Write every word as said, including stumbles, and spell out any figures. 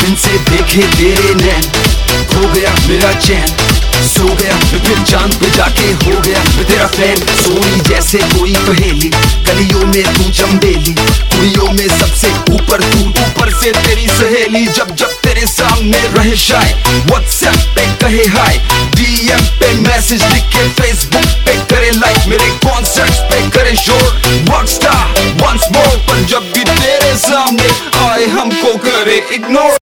दिन से देखे तेरे नैन, खो गया मेरा चैन, सो गया फिर चांद पे जाके हो गया मैं तेरा फैन। सोनी जैसे कोई पहेली, गलियों में तू चंबेली, कुड़ियों में सबसे ऊपर तू, ऊपर से तेरी सहेली। जब जब तेरे सामने रहे शाय, व्हाट्सएप पे कहे हाय, डीएम पे मैसेज लिख के फेसबुक पे करे लाइक, मेरे कॉन्सर्ट्स पे करे शोर, रॉकस्टार वंस मोर। पर जब भी तेरे सामने आए हमको करे इग्नोर।